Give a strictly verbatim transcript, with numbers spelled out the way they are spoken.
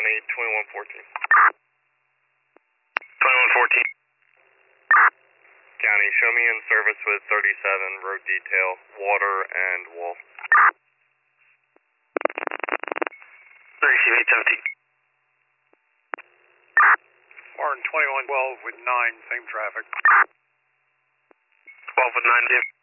County, twenty-one fourteen. twenty-one fourteen. County, show me in service with thirty-seven, road detail, water and wall. thirty-eight seventeen. Martin, twenty-one twelve with nine, same traffic. twelve with nine,